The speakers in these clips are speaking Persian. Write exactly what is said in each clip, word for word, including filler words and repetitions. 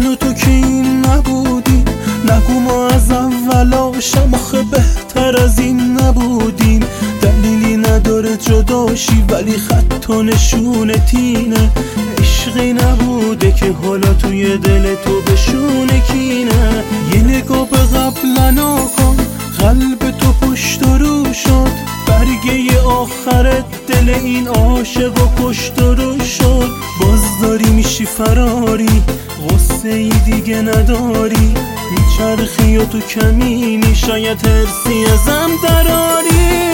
من و تو که این نبودیم، نگو ما از اولاشم آخه بهتر از این نبودیم. دلیلی نداره جداشی ولی خط و نشونت اینه، عشقی نبوده که حالا توی دل تو بشونه کینه. یه نگاه به قبل نکن، قلب تو پشت و رو شد، برگه آخرت دل این عاشق و پشت و رو شد. باز داری میشی فراری، غصه ای دیگه نداری، میچرخی و تو کمینی، شاید هرسی ازم دراری.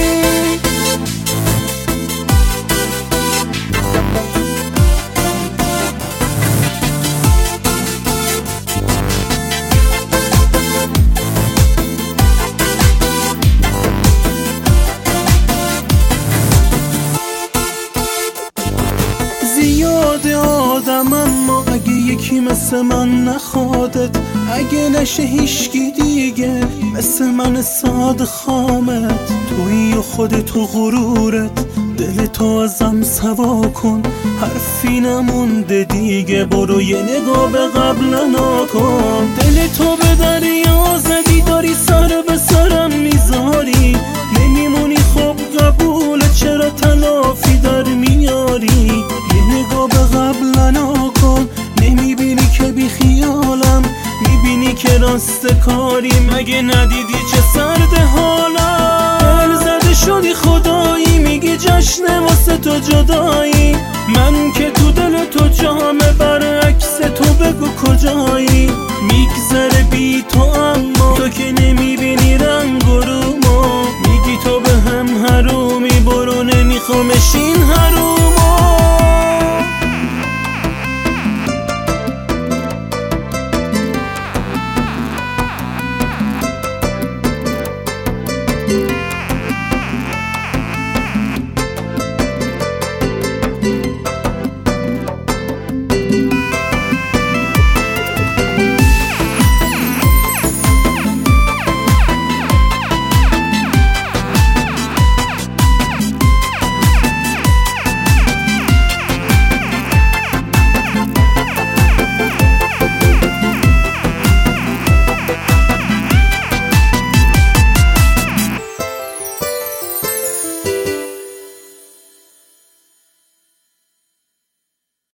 زیاده آدم اما اگه یکی مثل من نخوادت، اگه نشه هیشگی دیگه مثل من ساده خامت، تویی و خودت و غرورت، دل تو ازم سوا کن، حرفی نمونده دیگه، برو یه نگاه به قبل نکن. دل تو به دریا زدی، داری سر به سرم میذاری، نمیمونی خب قبوله، چرا تلافی در میاری؟ یه نگاه به قبل نکن، نمیبینی که بی خیالم، میبینی که راست کاری، مگه ندیدی چه سرد حالم؟ دل زده شدی خدایی، میگی جشن واسه تو جدایی، من که تو دل تو جامه، برعکس تو بگو کجایی؟